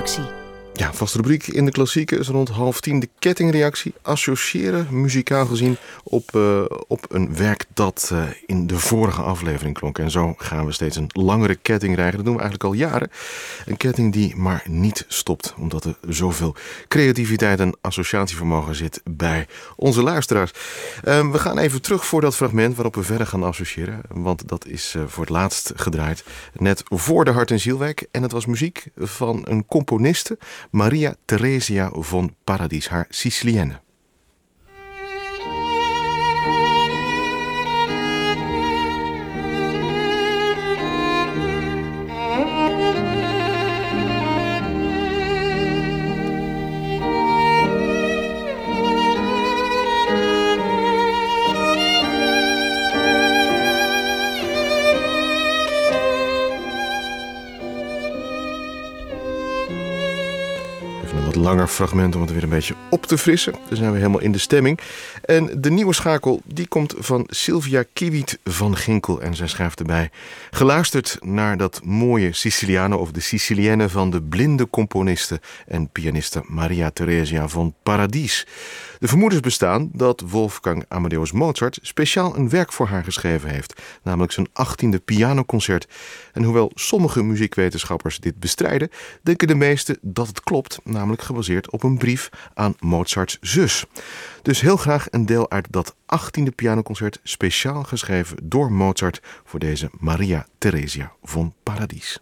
kettingreactie. Ja, vaste rubriek in de klassieken is rond 9:30 de kettingreactie. Associëren, muzikaal gezien, op een werk dat in de vorige aflevering klonk. En zo gaan we steeds een langere ketting rijgen. Dat doen we eigenlijk al jaren. Een ketting die maar niet stopt. Omdat er zoveel creativiteit en associatievermogen zit bij onze luisteraars. We gaan even terug voor dat fragment waarop we verder gaan associëren. Want dat is voor het laatst gedraaid. Net voor de Hart- en Zielweek. En het was muziek van een componiste, Maria Theresia von Paradis, haar Sicilienne. Langer fragment om het weer een beetje op te frissen. Dan zijn we helemaal in de stemming. En de nieuwe schakel die komt van Sylvia Kiewiet van Ginkel. En zij schrijft erbij: geluisterd naar dat mooie Siciliano of de Sicilienne van de blinde componiste en pianiste Maria Theresia von Paradis. De vermoedens bestaan dat Wolfgang Amadeus Mozart speciaal een werk voor haar geschreven heeft. Namelijk zijn 18e pianoconcert. En hoewel sommige muziekwetenschappers dit bestrijden, denken de meesten dat het klopt. Namelijk gebaseerd op een brief aan Mozarts zus. Dus heel graag een deel uit dat 18e pianoconcert speciaal geschreven door Mozart voor deze Maria Theresia von Paradis.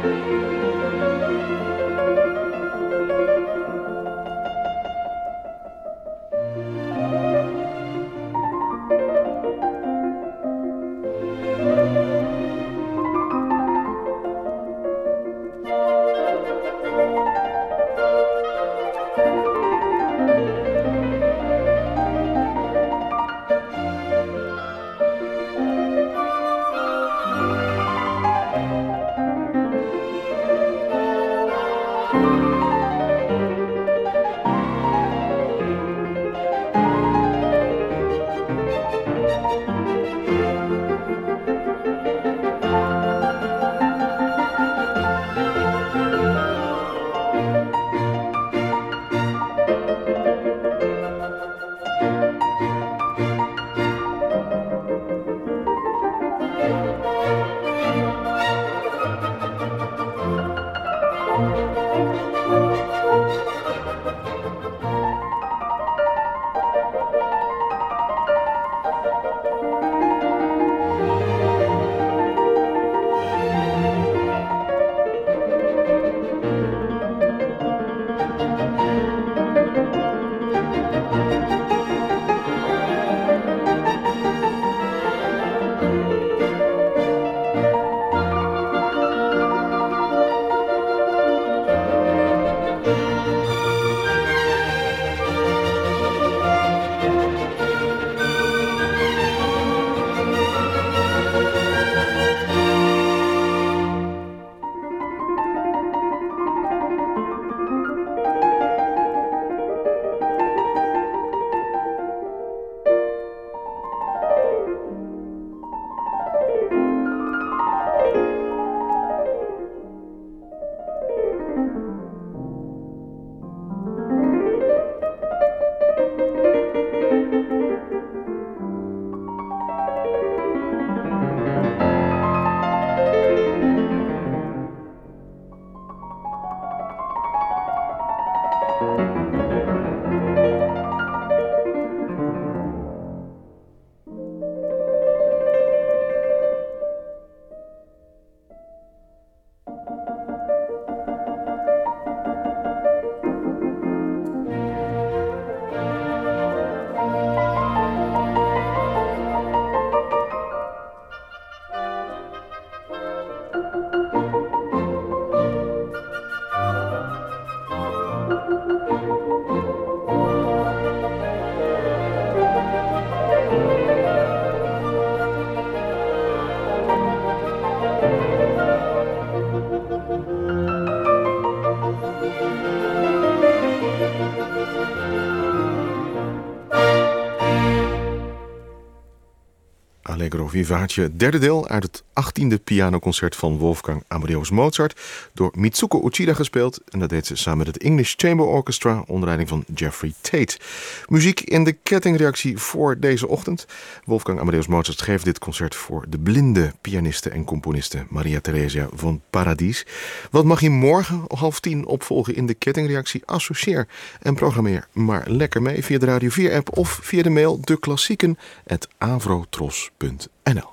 Allegro Vivace, derde deel uit het 18e pianoconcert van Wolfgang Amadeus Mozart, door Mitsuko Uchida gespeeld. En dat deed ze samen met het English Chamber Orchestra onder leiding van Jeffrey Tate. Muziek in de kettingreactie voor deze ochtend. Wolfgang Amadeus Mozart geeft dit concert voor de blinde pianiste en componiste Maria Theresia von Paradis. Wat mag je morgen 9:30 opvolgen in de kettingreactie? Associeer en programmeer maar lekker mee via de Radio 4-app of via de mail deklassieken@avrotros.nl.